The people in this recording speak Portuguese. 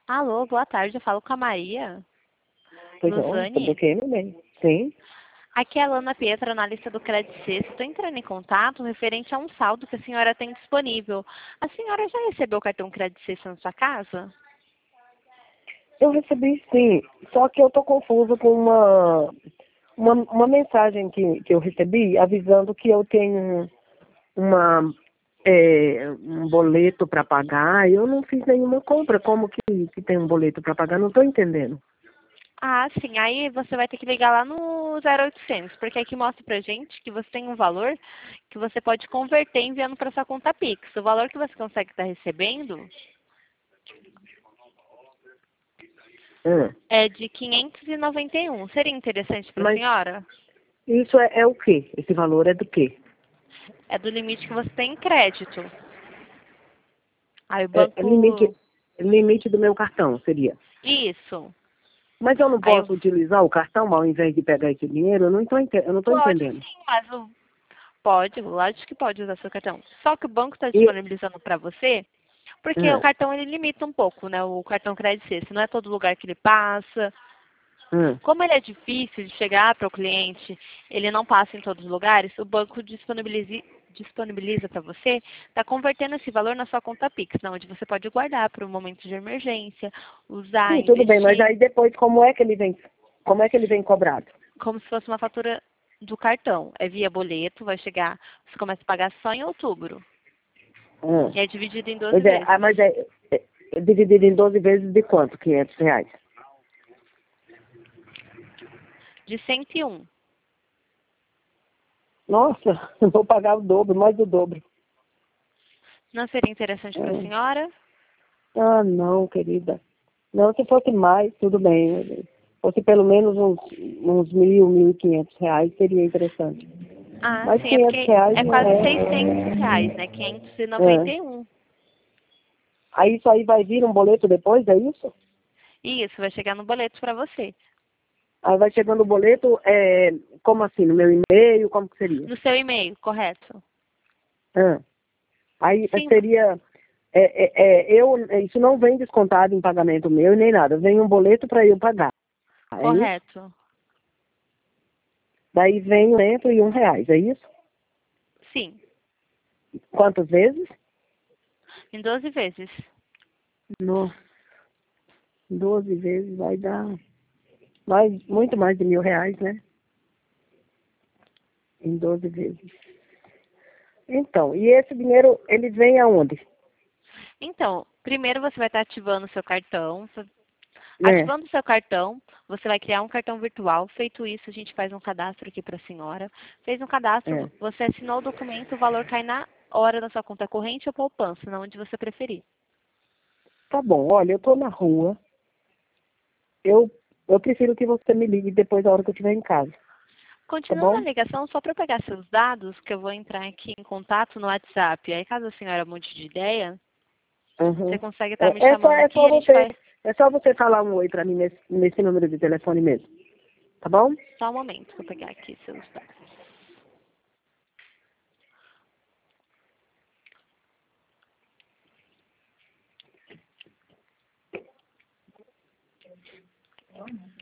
Alô, boa tarde, eu falo com a Maria Pois não, tudo Luzani. ok, meu bem? Sim. Aqui é a Lana Pietra, analista do Credit Suisse. Estou entrando em contato referente a um saldo que a senhora tem disponível. A senhora já recebeu o cartão Credit Suisse na sua casa? Eu recebi sim, só que eu tô confusa com uma mensagem que eu recebi avisando que eu tenho um boleto para pagar. Eu não fiz nenhuma compra. Como que tem um boleto para pagar? Não estou entendendo. Ah, sim. Aí você vai ter que ligar lá no 0800, porque aqui mostra pra gente que você tem um valor que você pode converter enviando para sua conta Pix. O valor que você consegue estar recebendo Hum. é de 591. Seria interessante para a Mas senhora? isso é o quê? Esse valor é do quê? É do limite que você tem em crédito. Aí o É banco... limite do meu cartão, seria. Isso. Mas eu não Aí eu... posso utilizar o cartão ao invés de pegar esse dinheiro? Eu não estou Pode entendendo. sim, mas pode, lógico que pode usar seu cartão. Só que o banco está E, disponibilizando para você, porque o hum, cartão ele limita um pouco, né? O cartão Credit Suisse, não é todo lugar que ele passa. hum. Como ele é difícil de chegar para o cliente, ele não passa em todos os lugares, o banco disponibiliza para você, está convertendo esse valor na sua conta Pix, onde você pode guardar para um momento de emergência, usar, Sim, tudo bem, mas investir, aí depois como é que ele vem cobrado? como se fosse uma fatura do cartão. É via boleto, vai chegar, você começa a pagar só em outubro. Hum. E é dividido em 12 Pois é, vezes. mas é dividido em 12 vezes de quanto? R$ 500? De 101. Nossa, eu vou pagar o dobro, mais do dobro. Não seria interessante para a Hum. senhora? Ah, não, querida. Não, se fosse mais, tudo bem. Se fosse pelo menos uns R$ 1.000, R$ 1.500, seria interessante. Ah, Mas sim, é quinhentos porque reais é não quase é. R$ 600, né? quinhentos e noventa É. e um. Aí isso aí vai vir um boleto depois, é isso? E isso vai chegar no boleto para você. Aí vai chegando o boleto, como assim? No meu e-mail, como que seria? No seu e-mail, correto? Ah. Aí Sim, seria, isso não vem descontado em pagamento meu nem nada, vem um boleto para eu pagar, é isso? correto. Daí vem um cento e R$ 1, é isso? Sim, Quantas vezes? em 12 vezes. No, 12 vezes vai dar muito mais de R$ 1.000, né? Em 12 vezes. Então, e esse dinheiro, ele vem aonde? Então, primeiro você vai estar ativando o seu cartão. É, Ativando o seu cartão, você vai criar um cartão virtual. Feito isso, a gente faz um cadastro aqui para a senhora. Fez um cadastro, é. você assinou o documento, o valor cai na hora na sua conta corrente ou poupança, na onde você preferir. Tá bom, olha, eu tô na rua, eu, eu prefiro que você me ligue depois da hora que eu estiver em casa, tá Continuando a bom? ligação, só para pegar seus dados, que eu vou entrar aqui em contato no WhatsApp. Aí, caso a senhora mude de ideia, você Uhum. consegue estar me É, é só, chamando é aqui e só a gente você, faz. é só você falar um oi pra mim nesse número de telefone mesmo, tá bom? Só um momento que eu pegar aqui seus dados.